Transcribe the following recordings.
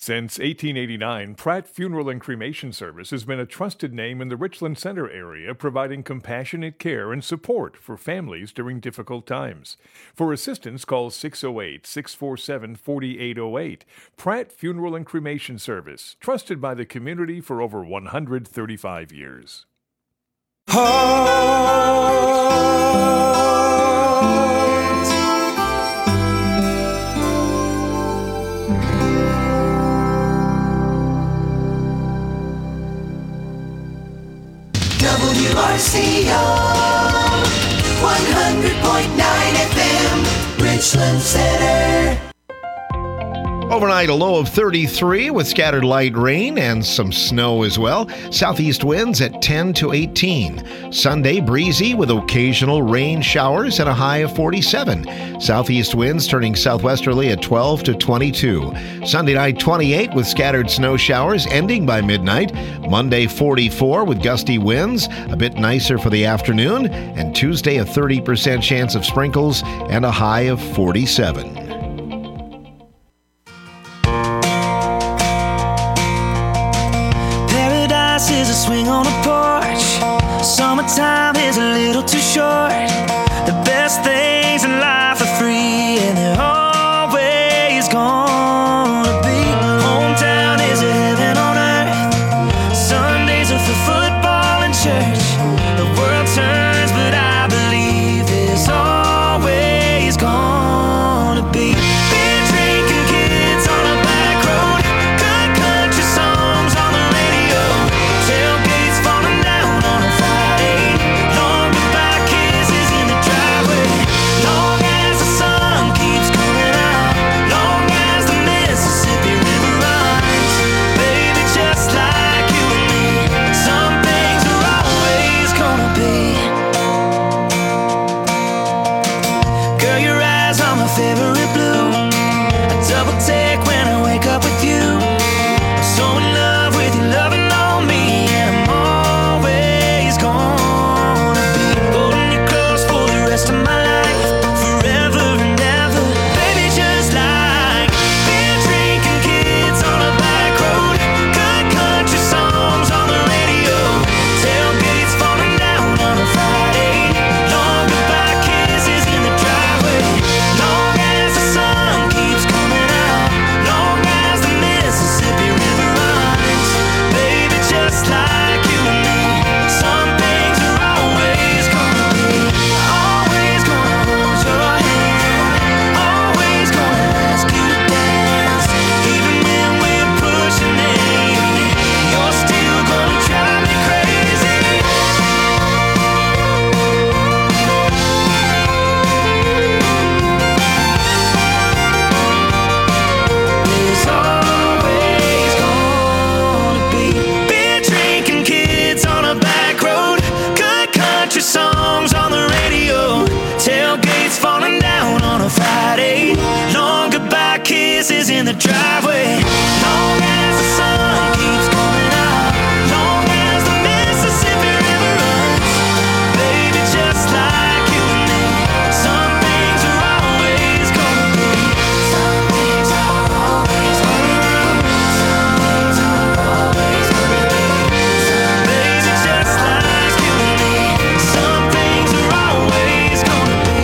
Since 1889, Pratt Funeral and Cremation Service has been a trusted name in the Richland Center area, providing compassionate care and support for families during difficult times. For assistance, call 608-647-4808. Pratt Funeral and Cremation Service, trusted by the community for over 135 years. WRCO 100.9 FM, Richland Center. Overnight, a low of 33 with scattered light rain and some snow as well. Southeast winds at 10 to 18. Sunday, breezy with occasional rain showers and a high of 47. Southeast winds turning southwesterly at 12 to 22. Sunday night, 28 with scattered snow showers ending by midnight. Monday, 44 with gusty winds, a bit nicer for the afternoon. And Tuesday, a 30% chance of sprinkles and a high of 47. Is a swing on a porch. Summertime is a little too short. The best things in life are free, and they're always gonna be. Hometown is a heaven on earth. Sundays are for football and church. The world turns, but I believe there's always gonna be. Beer drinking kids on a back road. Good country songs on the radio. Tailgates falling down on a Friday. Long goodbye kisses in the driveway. Long as the sun keeps coming out. Long as the Mississippi River runs. Baby, just like you and me. Some things are always gonna be. Girl, your eyes are my favorite blue. I double take when I wake up with you. I'm so in love with you, loving on me, and I'm always gonna be holding you close for the rest of my life, forever and ever. Baby, just like beer drinking kids on a back road. Good country songs on the radio. Tailgates falling down on a Friday. Long goodbye kisses in the driveway. Long as the sun keeps coming out. Long as the Mississippi River runs. Baby, just like you and me. Some things are always gonna be. Always gonna hold your hand. Always gonna ask you to dance. Even when we're pushing it, you're still gonna drive me crazy. There's always gonna be beer drinking kids on a back road. Good country songs on the radio. Tailgates falling down on a Friday. Long goodbye kisses in the driveway. Long as the sun keeps coming out. Long as the Mississippi River runs. Baby, just like you and me. Some things are always gonna be. Some things are always gonna be. Some things are always gonna be. Baby, just like you and me. Some things are always gonna be.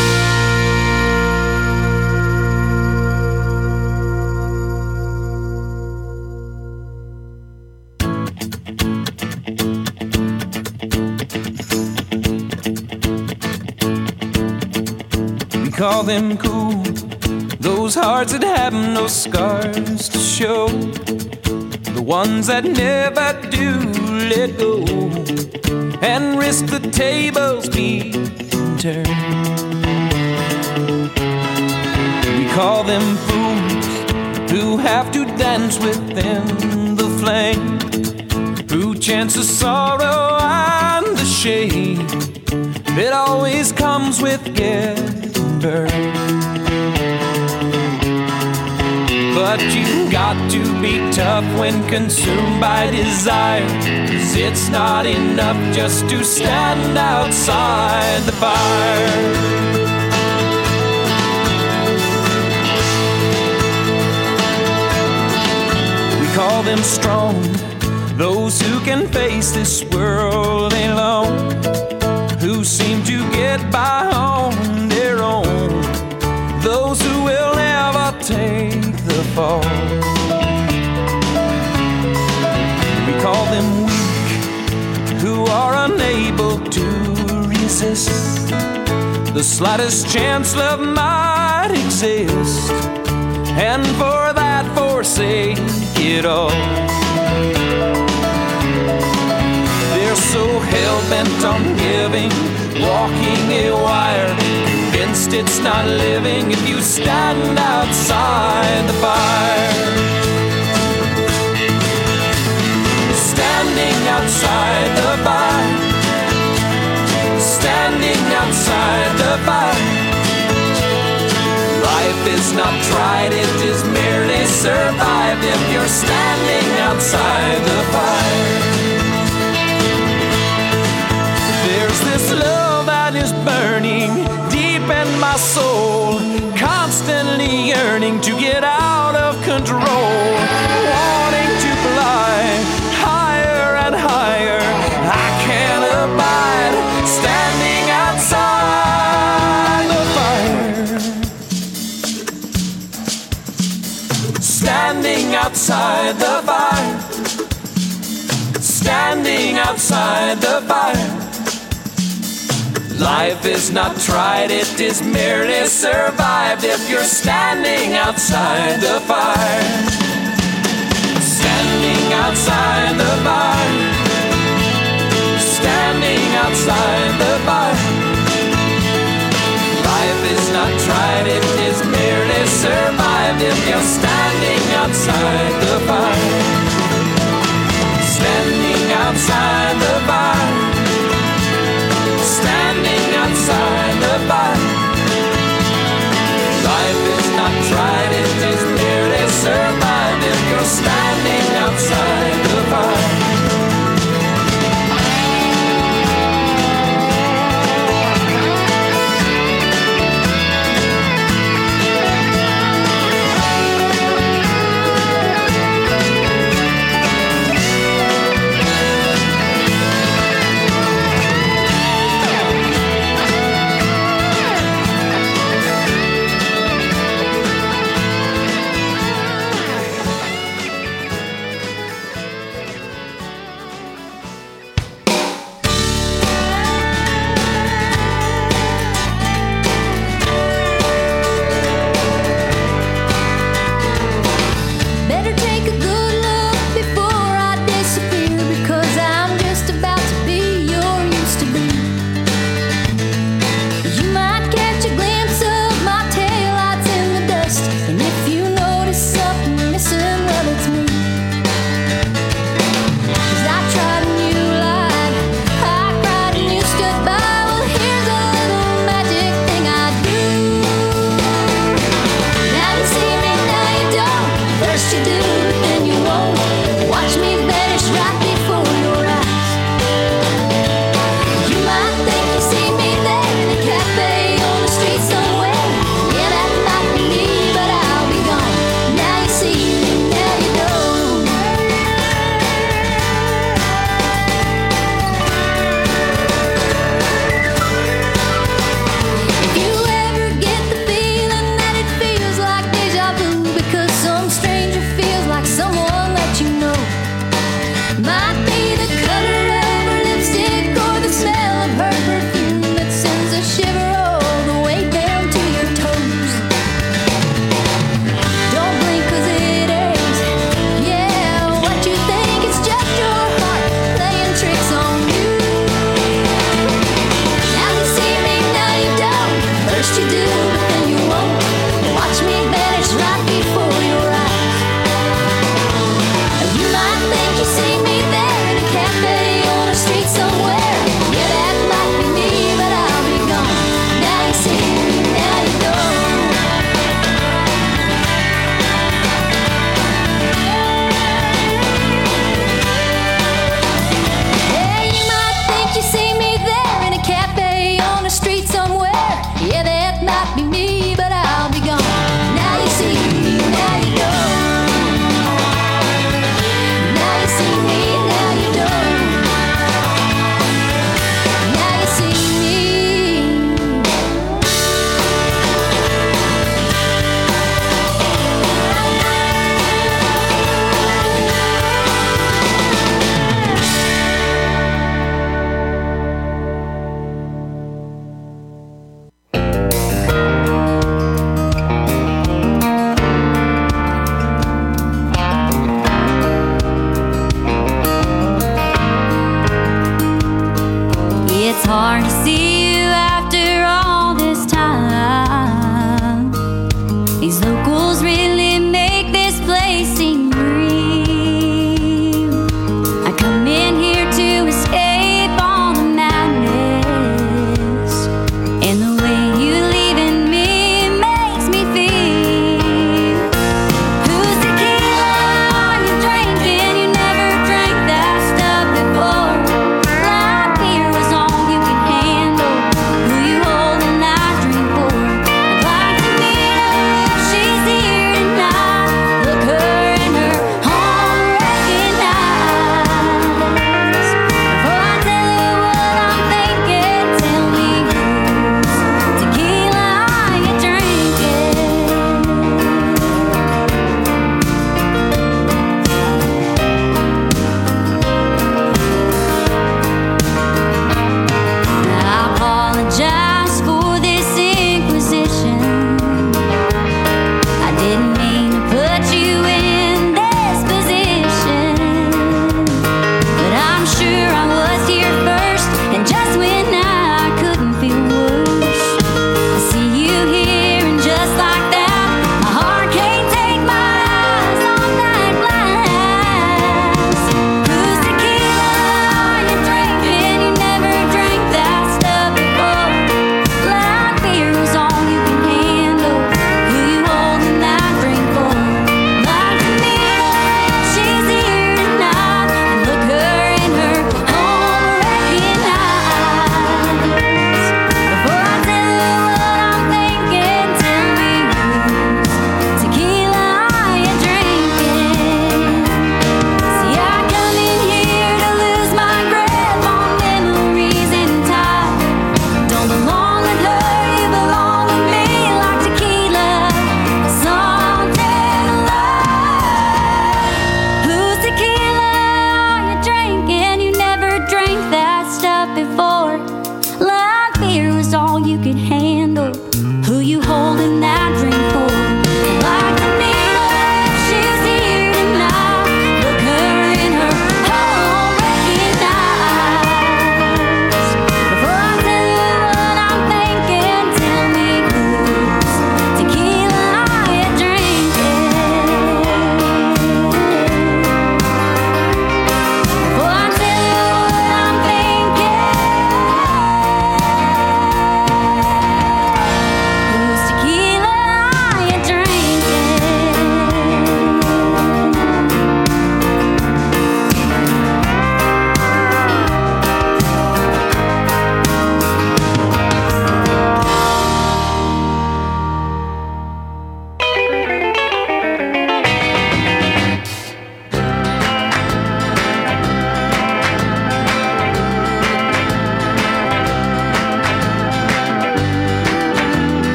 We call them cool, those hearts that have no scars to show, the ones that never do let go and risk the tables being turned. We call them fools who have to dance within the flame, who chance the sorrow and the shame that always comes with getting burned. But you got to be tough when consumed by desire, 'cause it's not enough just to stand outside the fire. call them strong, those who can face this world alone, who seem to get by on their own, those who will never take the fall. We call them weak, who are unable to resist the slightest chance love might exist, and for that forsake it all. They're so hell-bent on giving, walking a wire, convinced it's not living if you stand outside the fire. Standing outside the fire, standing outside the fire. Life is not tried, it is merely survived if you're standing outside the fire. There's this love that is burning deep in my soul, constantly yearning to get out of control, wanting to fly higher and higher. I can't abide standing outside the fire. Standing outside the fire. Standing outside the fire. Life is not tried, it is merely survived if you're standing outside the fire. Standing outside the fire. Standing outside the fire. Life is not tried, it is merely survived if you're standing outside the fire. Standing outside the fire. Standing outside the fire. Life is not tried, it is merely survived if you're standing outside the fire.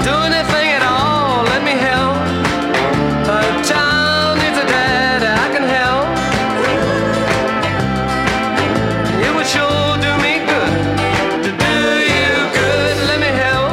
do anything at all, let me help. A child needs a dad, I can help. It would sure do me good to do you good, let me help.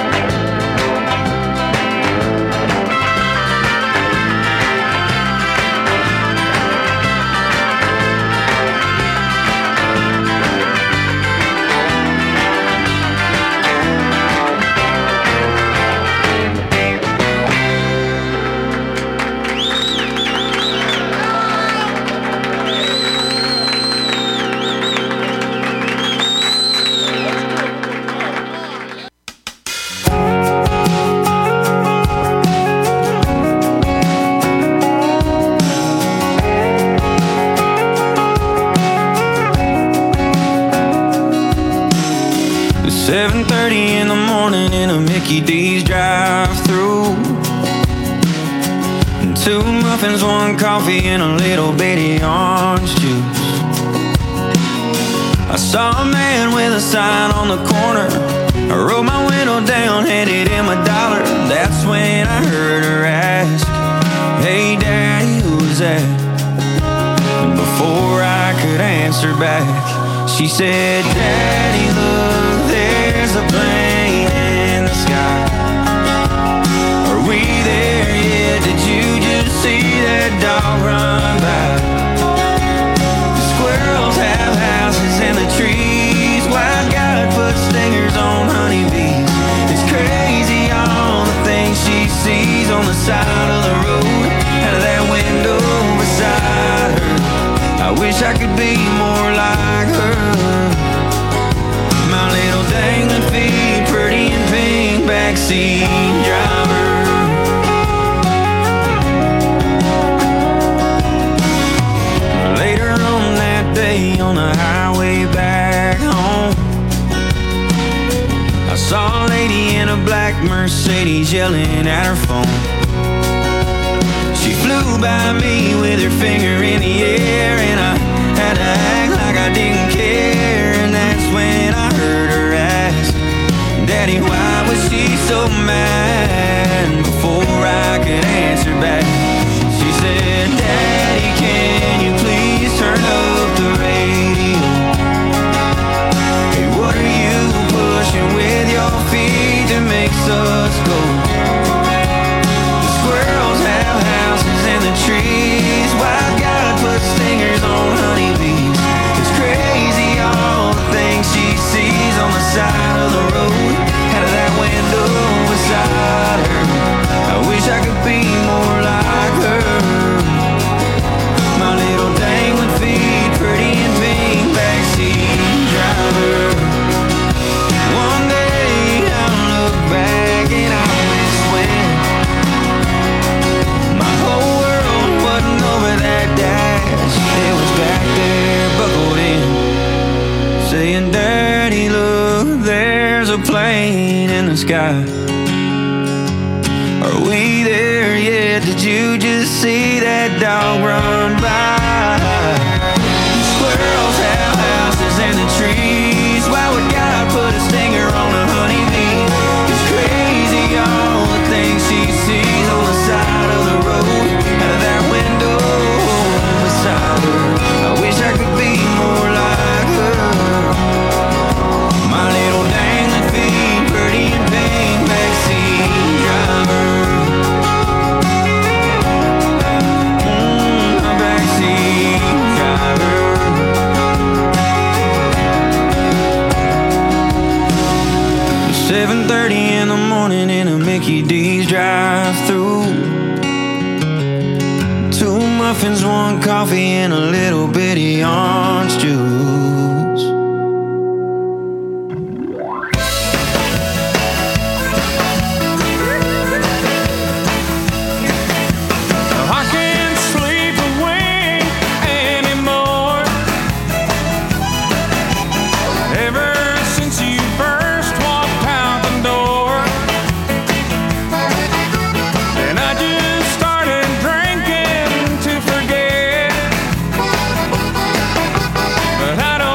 It's 7:30 in the morning in a Mickey D's drive-thru. And 2 muffins, 1 coffee, and a little bitty orange juice. I saw a man with a sign on the corner. I rolled my window down, handed him $1. That's when I heard her ask, "Hey Daddy, who's that?" And before I could answer back, she said, "Daddy, look, there's a plane in the sky. Are we there yet? Did you just see that dog run by? The squirrels have houses in the trees. Wild God put stingers on honeybees. It's crazy all the things she sees on the side of the road, out of that window beside her. I wish I could be more like her. My little dangling feet, pretty and pink, backseat driver." Later on that day on the highway back home, I saw a lady in a black Mercedes yelling at her phone. She flew by me with her finger in the air, and I had to act like I didn't care. And that's when I heard her ask, "Daddy, why was she so mad?" And before I could answer back, she said, "Daddy, can you please turn up the radio? Hey, what are you pushing with your feet that makes us go? The squirrels have houses in the trees. Wild God put stingers on honeybees. It's crazy all the things she sees on the side of the road, out of that window beside her. I wish I could be more like her. My little dangling feet, pretty and pink, backseat driver. One day I'll look back and I'll miss when my whole world wasn't over that dash. It was back there, buckled in, saying, "Daddy, look, there's a plane in the sky. Are we there yet? Did you just see that dog run by? Squirrels have houses in the trees. Why would God put a stinger on a honeybee? It's crazy all the things she sees on the side of the road, out of that window beside her. I wish I could be more like her. My little dangling feet, pretty and pink, backseat driver." A backseat driver. 7:30 in the morning in a Mickey D's drive-thru. 2 muffins, 1 coffee, and a little bitty orange juice. I can't sleep away anymore. Ever since you first walked out the door, and I just started drinking to forget. But I don't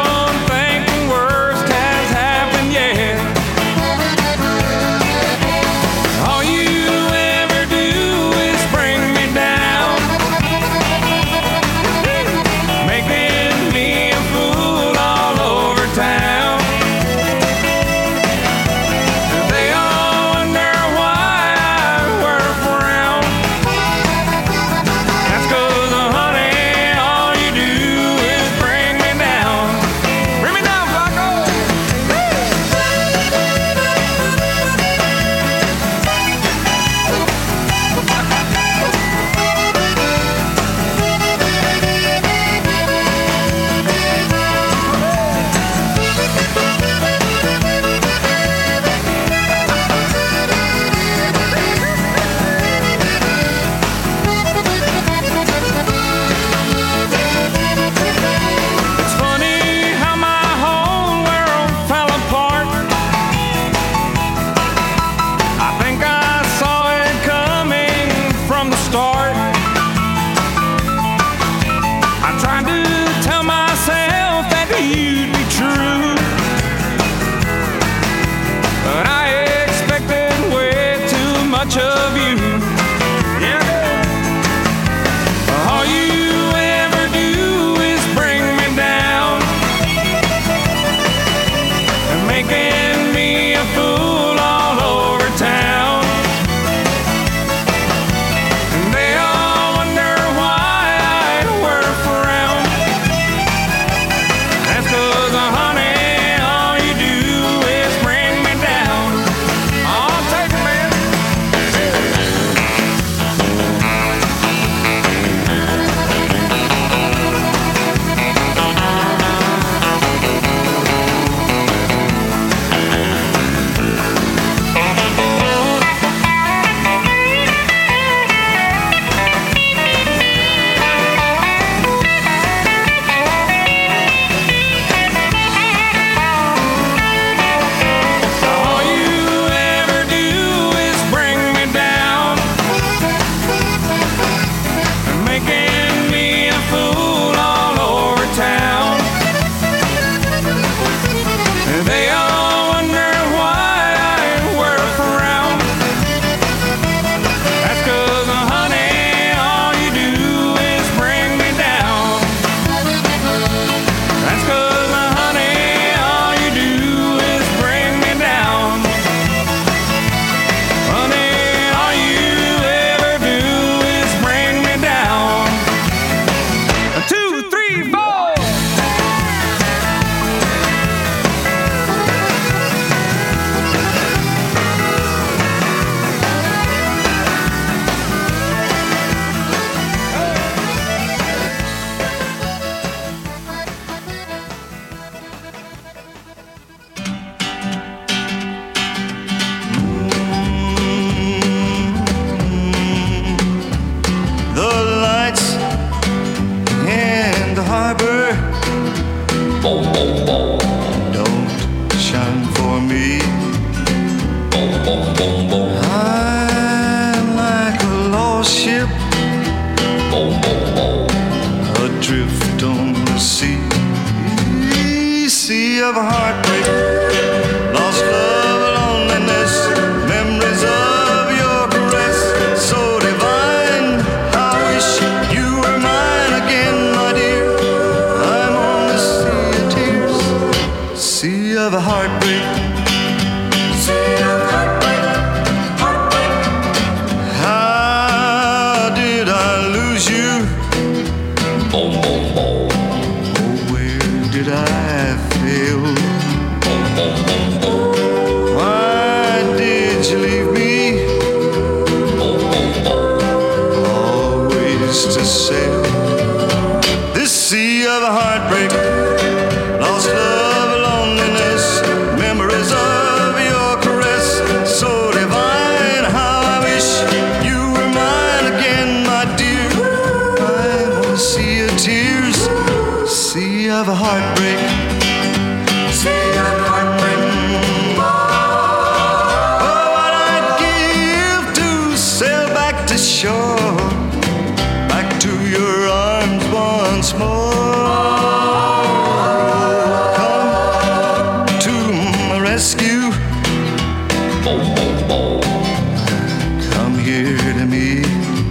Come here to me.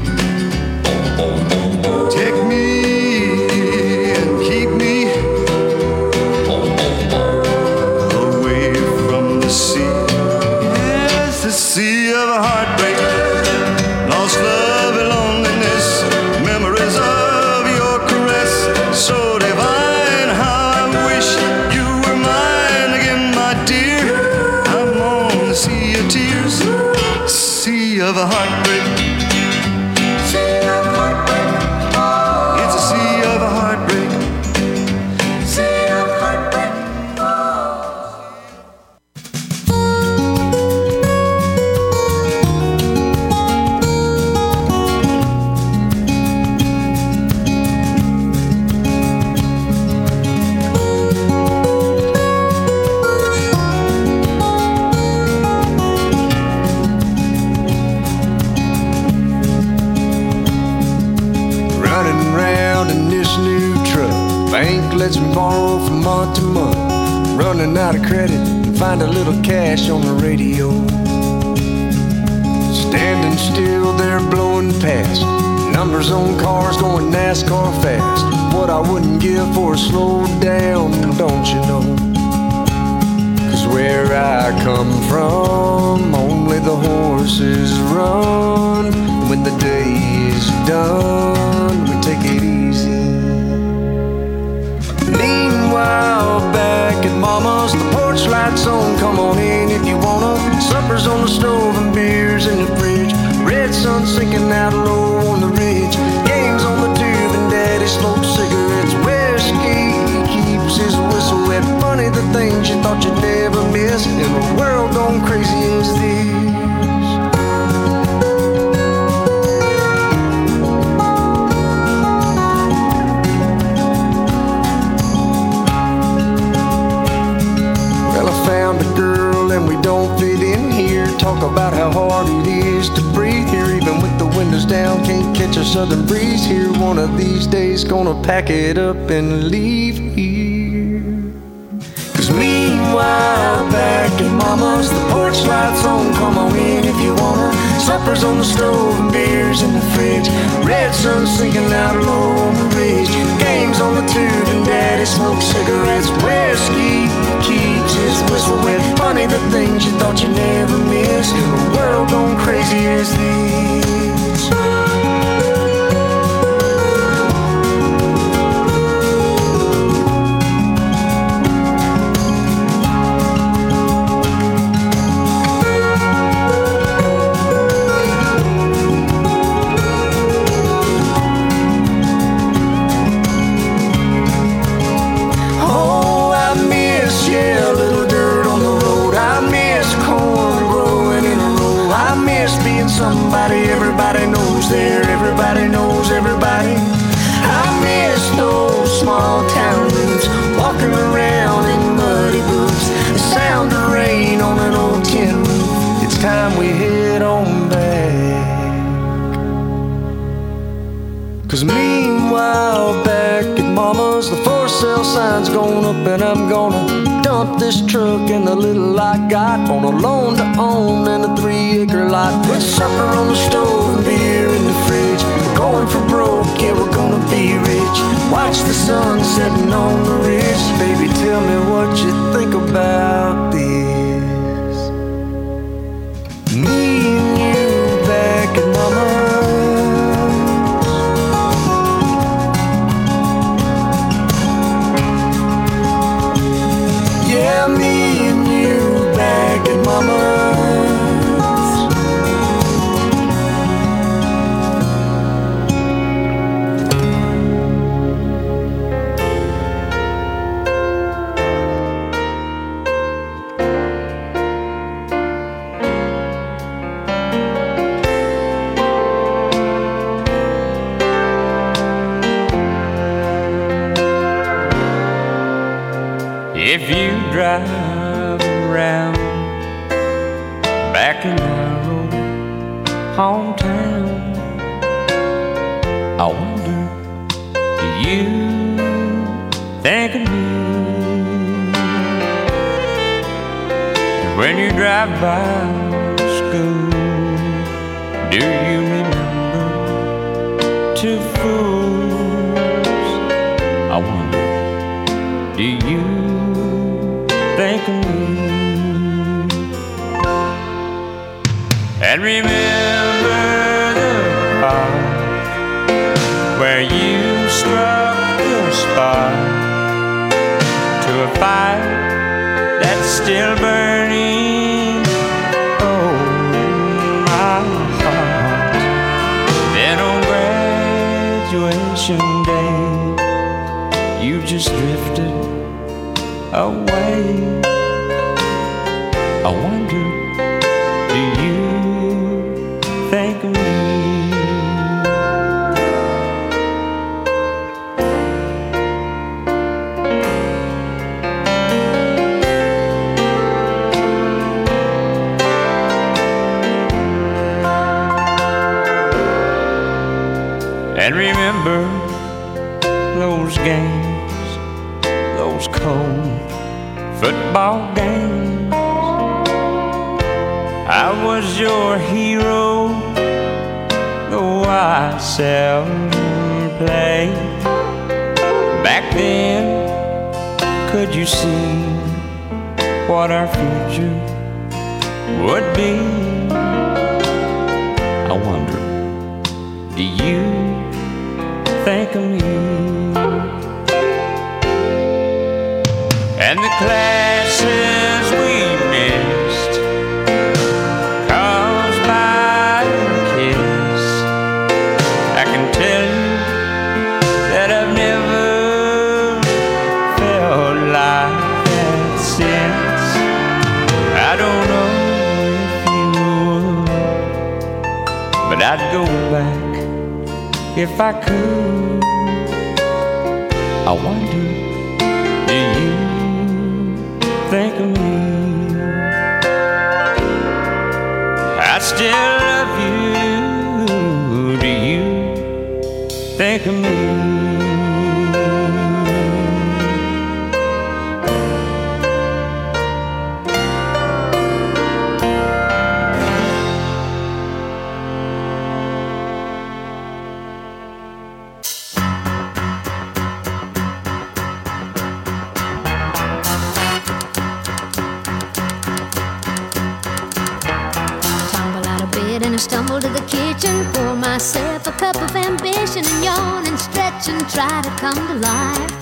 Take me and keep me away from the sea. Yes, the sea of heartbreak, lost love and loneliness, memories of your caress, so divine. How I wish you were mine again, my dear. I'm on the sea of tears, sea of a heartbreak. Sea of heartbreak. It's a sea of a heartbreak. Sea of heartbreak. Running around in this new truck. Bank lets me borrow from month to month. Running out of credit and find a little cash on the radio. Standing still there blowing past. Numbers on cars going NASCAR fast. What I wouldn't give for a slow down, don't you know? 'Cause where I come from, only the horses run. When the day is done, we take it easy. Meanwhile, back at Mama's, the porch lights on, come on in if you wanna. Supper's on the stove and beers in the fridge. Red sun sinking out low on the ridge. Games on the tube and Daddy smokes cigarettes. Whiskey keeps his whistle wet. Funny the things you thought you'd never miss in a world gone crazy as this. Well, I found a girl and we don't fit in here. Talk about how hard it is to breathe here, even with the windows down. Can't catch a southern breeze here. One of these days, gonna pack it up and leave here. 'Cause meanwhile, back at Mama's, the porch lights on. Come on in if you wanna. Supper's on the stove and beers in the fridge. Red sun sinking out low on the ridge. Games on the tube and Daddy smokes cigarettes. Whiskey keeps his whistle wet. Funny the things you thought you never missed in a world gone crazy as this. Oh, I miss, yeah, a little dirt on the road. I miss corn growing in a row. I miss being somebody everybody knows there. Everybody knows everybody. I miss those small town roots. Walking around in muddy boots. The sound of rain on an old tin roof. It's time we head on back. 'Cause meanwhile, back at Mama's, the for sale sign's going up and I'm gonna dump this truck and the little I got on a loan to own and a 3-acre lot. With supper on the stove and beer in the fridge. We're going for broke, yeah, we're gonna be rich. Watch the sun setting on the ridge. Baby, tell me what you think about this. Me and you back at Mama's. Yeah, me and you back at Mama's. If you drive around back in our old hometown, I wonder, do you think of me? When you drive by school. Do you remember two fools? I wonder, do you think of me? And remember the park where you struck the spark to a fire that's still burning, oh, my heart. Then on graduation day, you just drifted away. I wonder, do you think of me? And remember those games, those cold football games. I was your hero, though I seldom played. Back then, could you see what our future would be? I wonder, do you think of me? And the classes we missed caused by a kiss, I can tell you that I've never felt like that since. I don't know if you would, but I'd go back if I could. I wonder, do you think of me? I still love you. Do you think of me? Stumble to the kitchen, pour myself a cup of ambition, and yawn and stretch and try to come to life.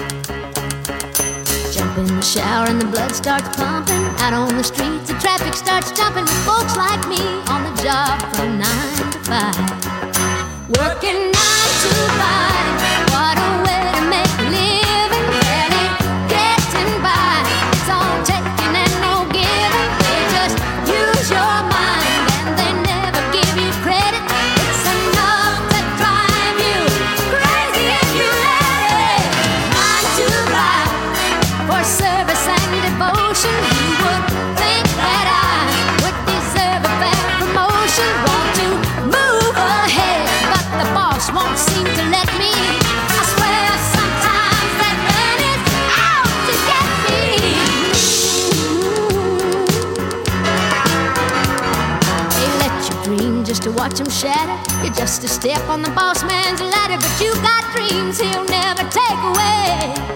Jump in the shower and the blood starts pumping. Out on the streets, the traffic starts jumping with folks like me on the job from 9 to 5. Working 9 to 5, what a way to make a living. Barely getting by, it's all taking and no giving. They just use your mind. Won't seem to let me. I swear sometimes that man is out to get me. They let you dream just to watch him shatter. You're just a step on the boss man's ladder, but you got dreams he'll never take away.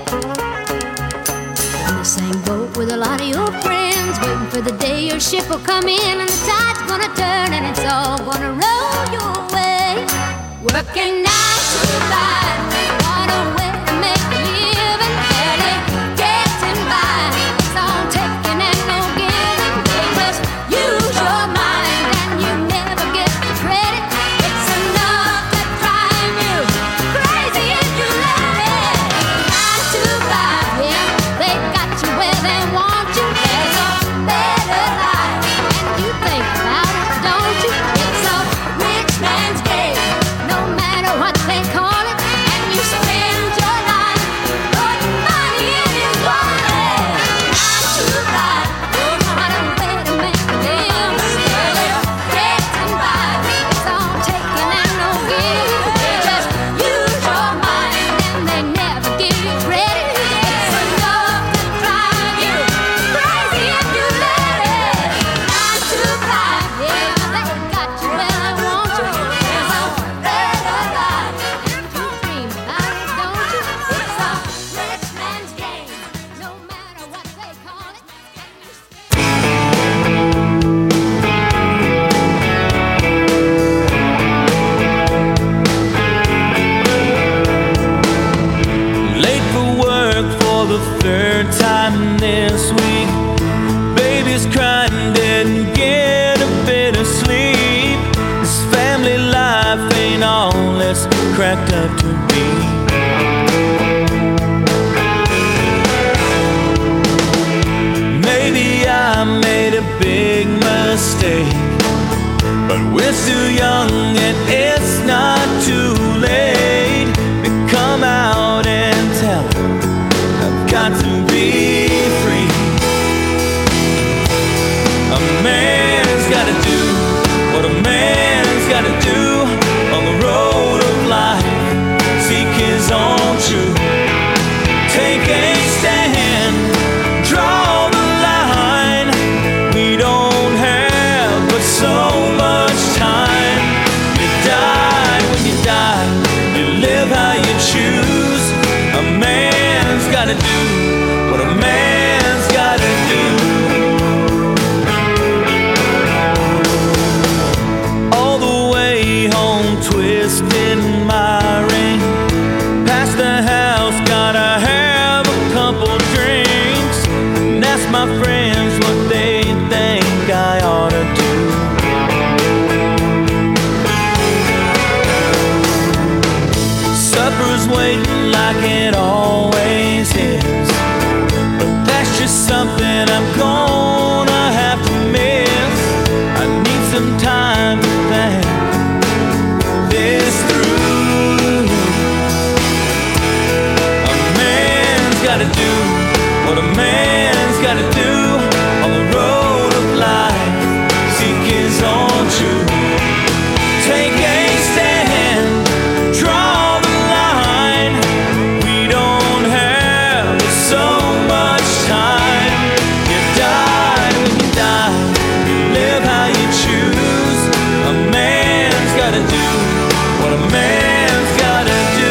In the same boat with a lot of your friends, waiting for the day your ship will come in and the tide's gonna turn and it's all gonna roll your way. Working 9 to 5, what a way to make a living. Barely getting by, it's all taking and no giving. They just use your mind and you never get the credit. It's enough to drive you crazy if you let it. 9 to 5, yeah, they got you where they want you. There's a better life, and you think about it, don't you? It's a rich man's game. No matter what they call it, mistake. But we're still young and it's not too late to come out and tell her I've got to be free. A man's gotta do what a man's gotta do on the road of life. Seek his own truth. Take a stand. Draw the line. We don't have but so much time. You die when you die. You live how you choose. A man's gotta do what a man's gotta do. All the way home, twisting my ring. Past the house, gotta have a couple drinks and ask my friends what they think I ought to do. Supper's waiting like it always is, but that's just something I'm gonna have to miss. I need some time to think this through. A man's gotta do what a man's gotta do on the road of life. Seek his own truth. Take a stand. Draw the line. We don't have so much time. You die when you die. You live how you choose. A man's gotta do what a man's gotta do.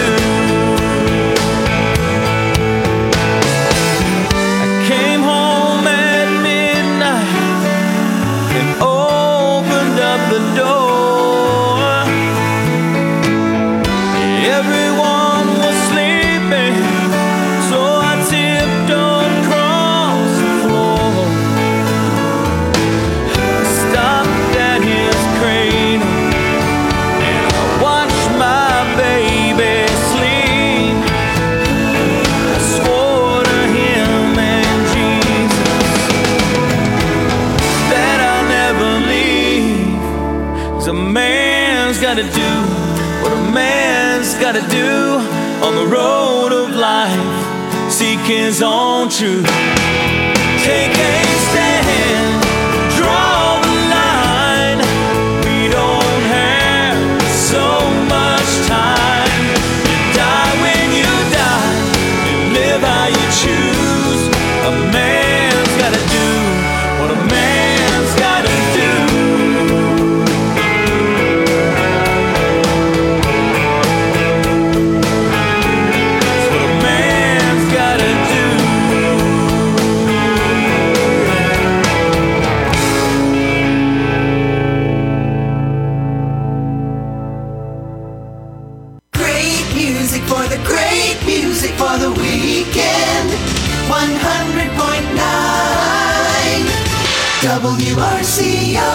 I came home at midnight and opened up the door. Everyone was sleeping, so I tiptoed across the floor. Stopped at his cradle and I watched my baby sleep. I swore to him and Jesus that I'll never leave. 'Cause a man's gotta do what a man's gotta do on the road of life. Seek his own truth. Take a stand. Draw the line. We don't have so much time. You die when you die. You live how you choose. A man's gotta do what a man's gotta do. It's what a man's gotta do. Great music for the great music for the weekend. 100.9 WRCO.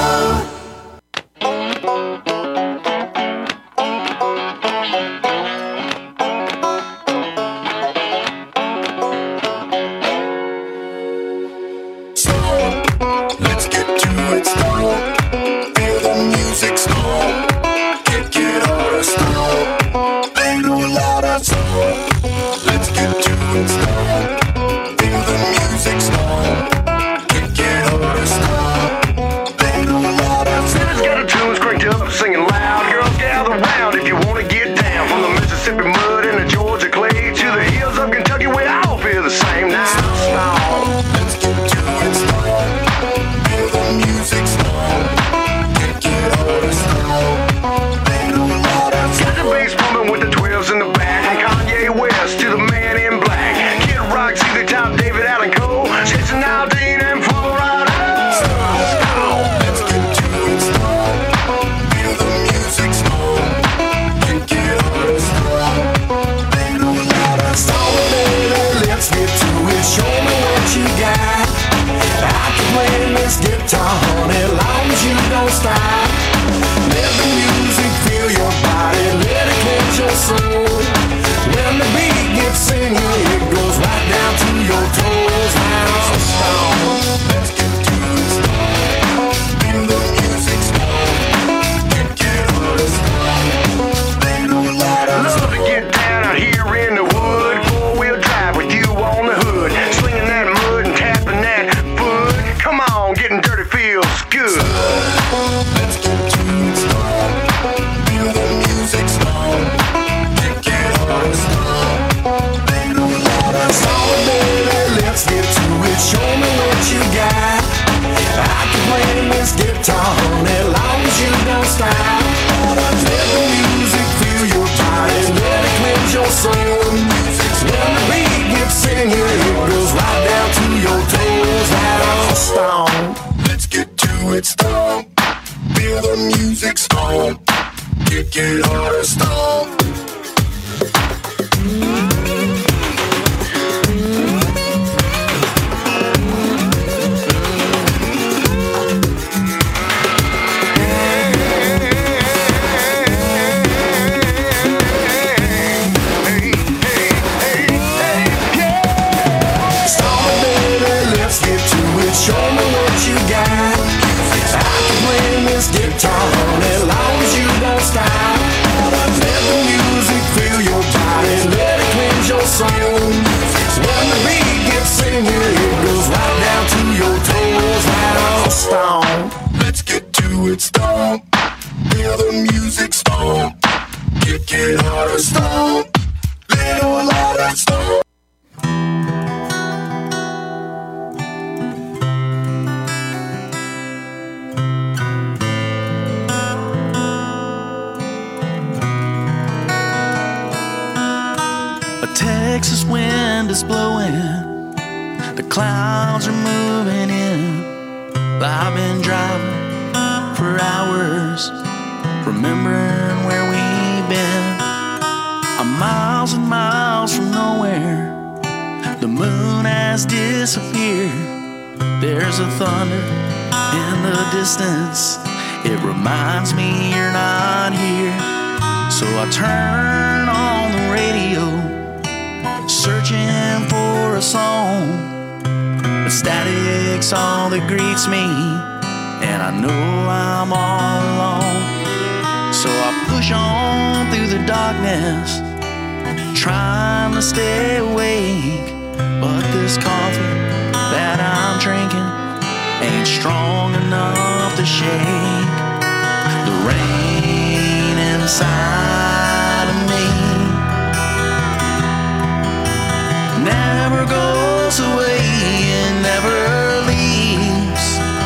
Let's get to it, stop. Feel the music stop. Get out of stop. Play no louder, stop. Let's get to it, stop. Feel the music stop. Get out of stop. Play no louder, stop. Let's get the tunes cranked up, singing loud. Girls gather round if you wanna get down. From the Mississippi mud and the Georgia clay to the hills of Kentucky, we all feel the same now. Let's get to it, stop. Feel the music stop. Get out of stop. Play no louder, Got the bass pumping with the 12s in the back. From Kanye West to the man in black. Kid Rock, see the top, David Allen Cole. Jason Aldean and Paul Ryder. Let's get to it, stop. Feel the music stop. Get out of stop. Play no louder, stop. Baby, let's get to it. Show me what you got. I can play this guitar, honey, long as you don't stop. Let the music fill your body, let it catch your soul. When the beat gets singing, it goes right down to your toes. Now, stop. Let's get to it, stop. Feel guitar, honey, as long as you don't stop. Let the music fill your body, let it cleanse your soul. When the beat gets singing, it goes right down to your toes. Right on, stomp. Let's get to it, stomp. Feel the music stomp. Kick it harder, stomp. Show me what you got. I can play this guitar, honey, as long as you don't stop. Let the music fill your body, let it cleanse your soul. When the beat gets singing, it goes right down to your toes. Right on, stomp. Let's get to it, stomp. Feel the music stomp. Kick it harder, stomp. Little louder, stomp. Texas wind is blowing, the clouds are moving in. I've been driving for hours, remembering where we've been. I'm miles and miles from nowhere, the moon has disappeared. There's a thunder in the distance, it reminds me you're not here. So I turn on the radio, searching for a song, but static's all that greets me, and I know I'm all alone. So I push on through the darkness, trying to stay awake, but this coffee that I'm drinking ain't strong enough to shake the rain inside of me. Never goes away and never leaves,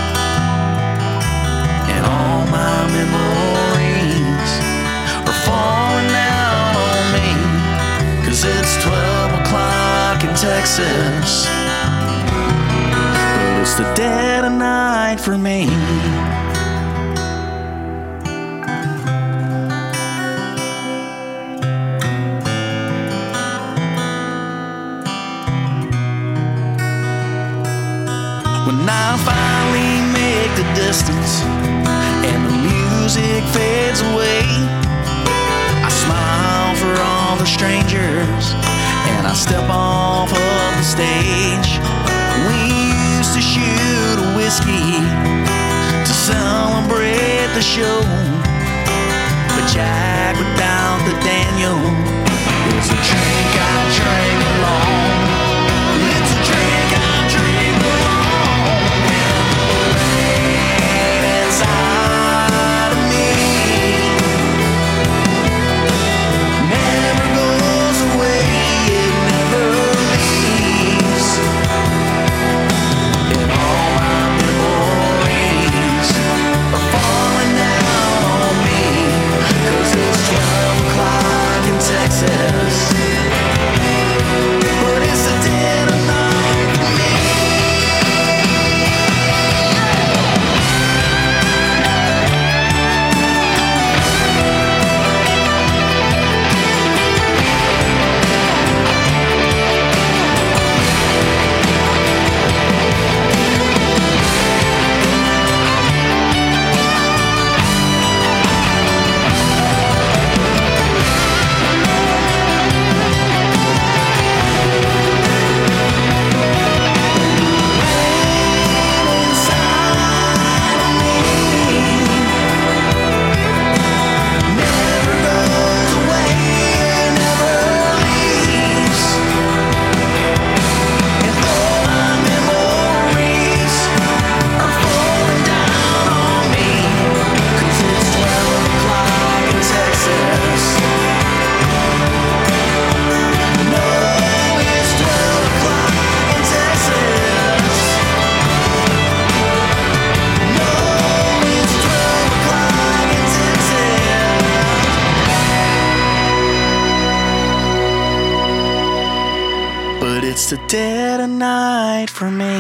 and all my memories are falling down on me, 'cause it's 12 o'clock in Texas, but it's the dead of night for me. When I finally make the distance and the music fades away, I smile for all the strangers and I step off of the stage. We used to shoot a whiskey to celebrate the show, but Jack without the Daniel is a drink I drink alone. It's a drink I drink alone. Inside of me never goes away, it never leaves, and all my memories are falling down on me, 'cause it's 12 o'clock in Texas. right for me.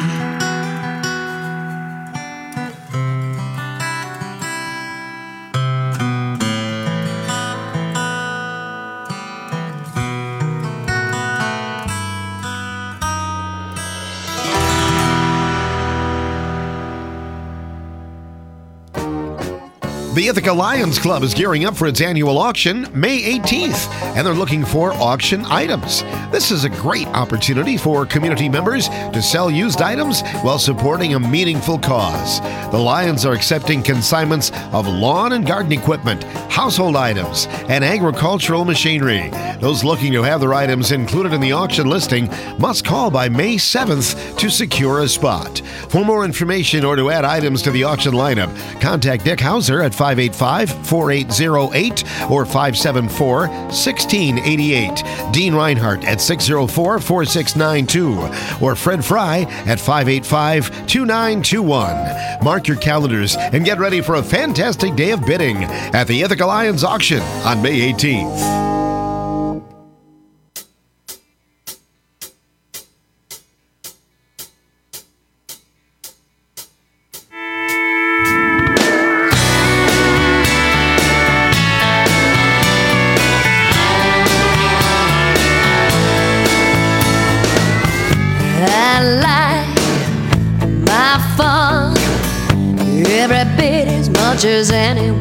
The Ithaca Lions Club is gearing up for its annual auction May 18th, and they're looking for auction items. This is a great opportunity for community members to sell used items while supporting a meaningful cause. The Lions are accepting consignments of lawn and garden equipment, household items, and agricultural machinery. Those looking to have their items included in the auction listing must call by May 7th to secure a spot. For more information or to add items to the auction lineup, contact Dick Hauser at 585-4808 or 574-1688. Dean Reinhardt at 604-4692 or Fred Fry at 585-2921. Mark your calendars and get ready for a fantastic day of bidding at the Ithaca Lions auction on May 18th. As anyone,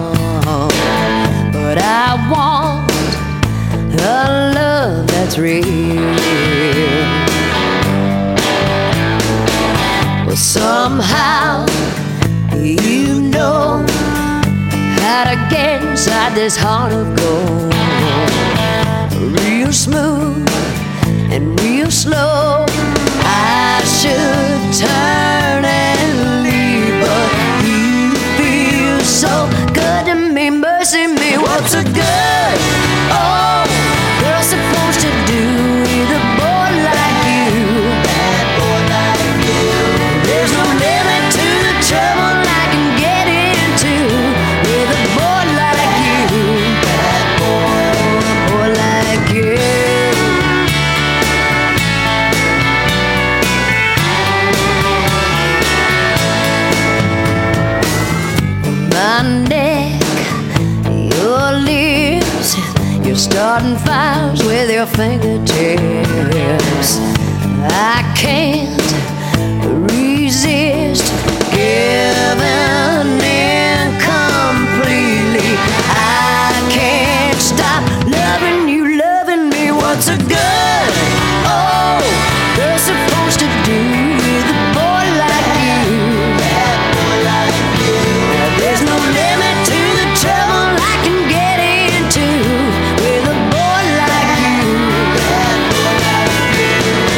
but I want a love that's real. Well, somehow you know how to get inside this heart of gold, real smooth and real slow. I should turn and leave, but so good to me, mercy me, what's a good old girl supposed to do with a boy like you? Bad boy like you. There's no limit to the trouble I can get into with a boy like you. Bad boy, a boy like you. My neck, your lips, you're starting fires with your fingertips. I can't resist giving in completely. I can't stop loving you, loving me. What's a good old girl supposed to do with a boy like you? That boy like you. There's no limit to the trouble I can get into with a boy like you. That boy like you.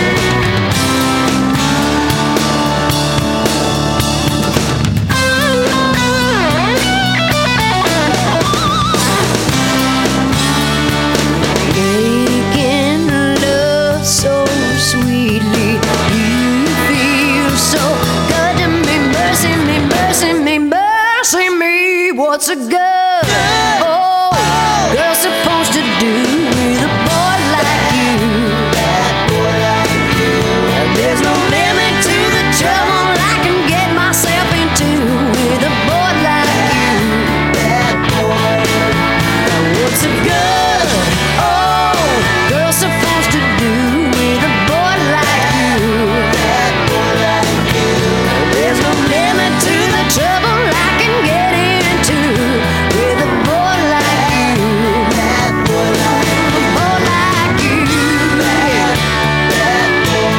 Making love so sweetly, you feel so good to me. Mercy me, mercy me, mercy me. What's a good old girl supposed to do with a boy like you? That boy like you. There's no limit to the trouble I can get myself into with a boy like you. That boy. What's a good old girl supposed to do with a boy like you? That boy like you. There's no limit to the trouble I can get into with a boy like you. That boy like you. A boy like you. That boy.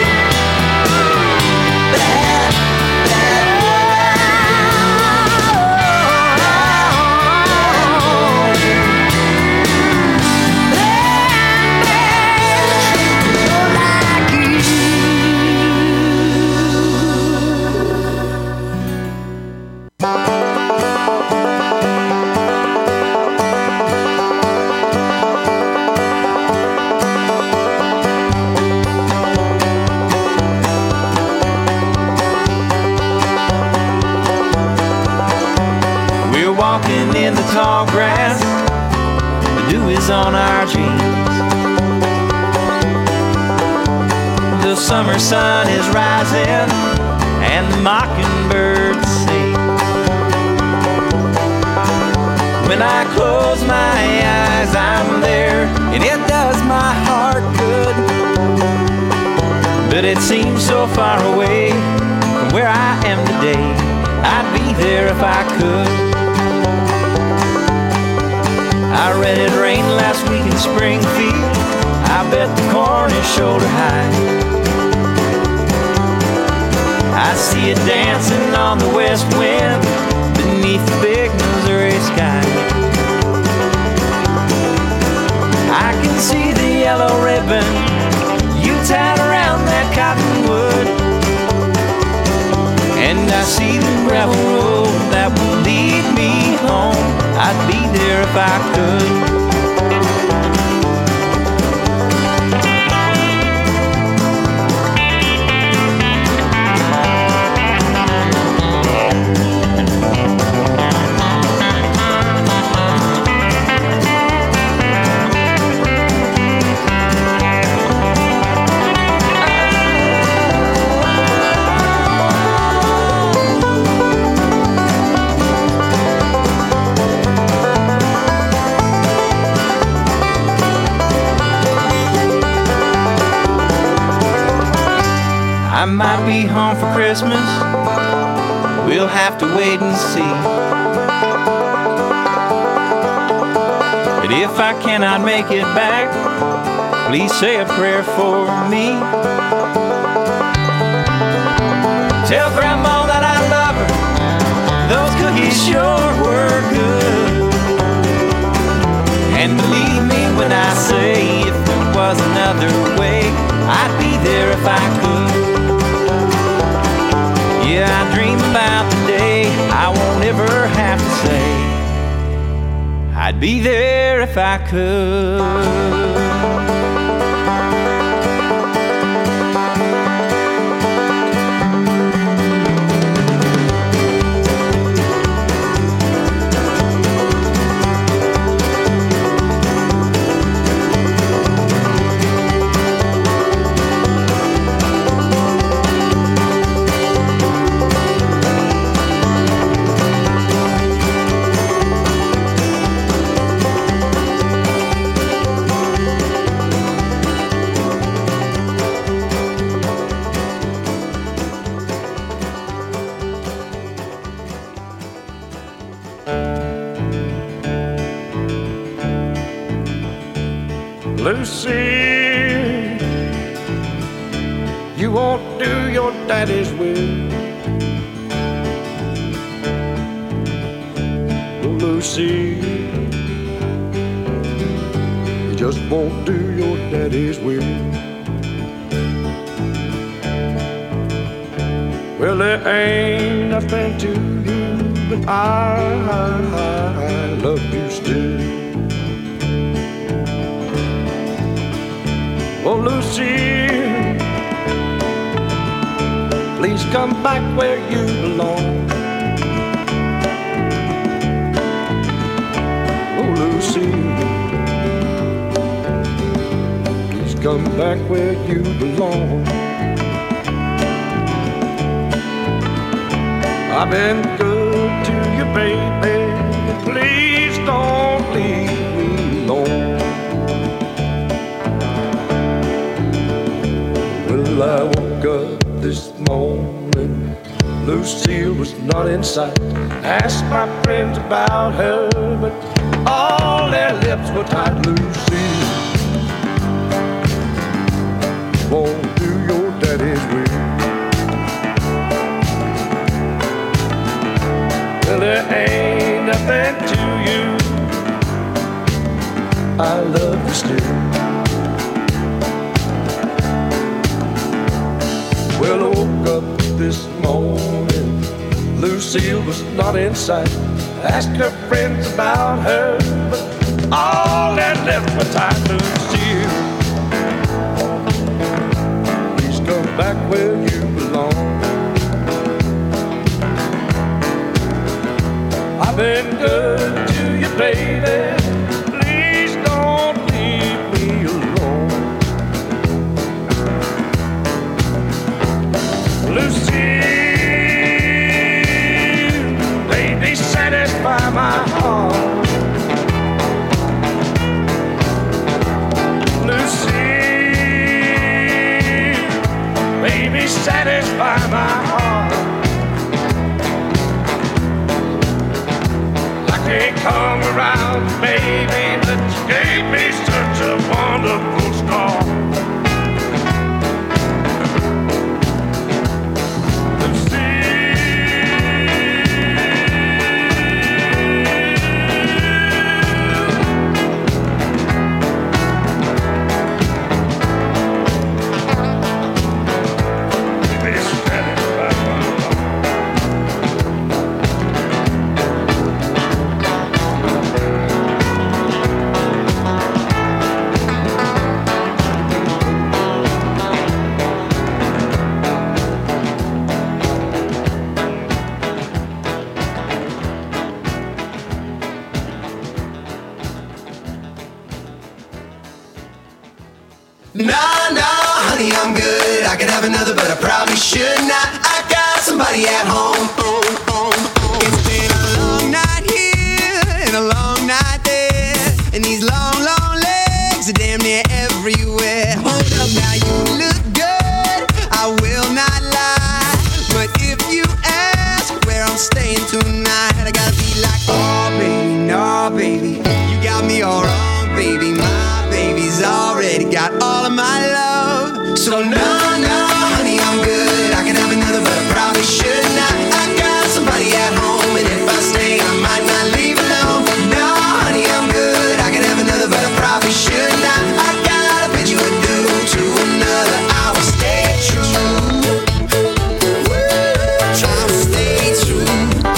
We're walking in the tall grass, the dew is on our jeans. The summer sun is rising and the mockingbirds sing. When I close my eyes, I'm there, and it does my heart good. But it seems so far away from where I am today. I'd be there if I could. I rented rain last week in Springfield. I bet the corn is shoulder high. I see it dancing on the west wind beneath the big Missouri sky. I can see the yellow ribbon you tied around that cottonwood, and I see the gravel road that will lead me home. I'd be there if I could. I might be home for Christmas. We'll have to wait and see. But if I cannot make it back, please say a prayer for me. Tell Grandma that I love her. Those cookies sure were good. And believe me when I say, if there was another way, I'd be there if I could. Yeah, I dream about the day I won't ever have to say I'd be there if I could. Lucy, you won't do your daddy's will. Oh, Lucy, you just won't do your daddy's will. Well, there ain't nothing to you, but I love you still. Oh, Lucy, please come back where you belong. Oh, Lucy, please come back where you belong. I've been good to you, baby. Please don't leave me alone. Well, I woke up this morning, Lucille was not in sight. Asked my friends about her, but all their lips were tied. Lucille, won't do your daddy's will. Well, there ain't nothing to you, I love you still. Well, I woke up this morning, Lucille was not in sight. Asked her friends about her, but all their lips were tied. Lucille, please come back where you belong. I've been good to you, baby. Please don't leave me alone. my heart. Lucille, baby, satisfy my heart. I can't come around, baby, but you gave me such a wonderful start. Honey, I'm good. I could have another, but I probably should not. I got somebody at home. It's been a long night here and a long night there, and these long, long legs are damn near everywhere. Hold up, now you look good, I will not lie, but if you ask where I'm staying tonight, I gotta be like, oh baby, no baby, you got me all wrong, baby. My baby's already got all of my love. So no, honey, I'm good. I could have another, but I probably should not. I got somebody at home, and if I stay, I might not leave alone. No, honey, I'm good. I could have another, but I probably should not. I gotta bid you adieu to another. I will stay true. Try to stay true.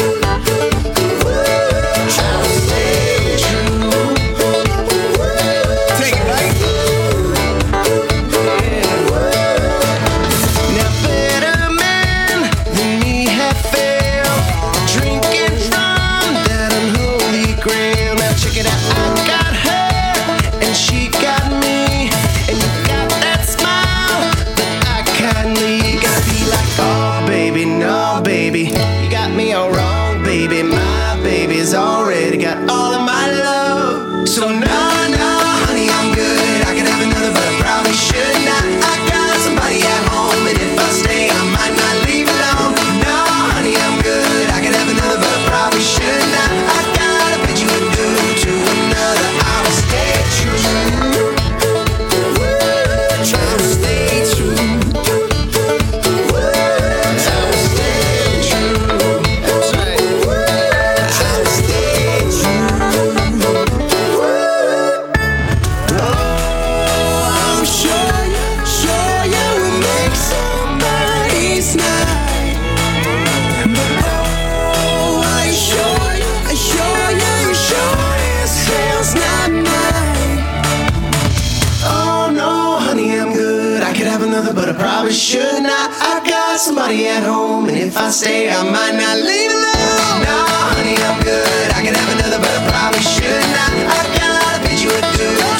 Try to stay true. Take it right. Already got all of my love. So no, honey, I'm good. I could have another, but I probably should not. I got somebody at home, and if I stay, I might not leave alone. No, honey, I'm good. I could have another, but I probably should not. I gotta bid you adieu to another. I will stay true. Try to stay true. Try to stay true. That's right. But I probably should not. I got somebody at home, and if I stay, I might not leave alone. No,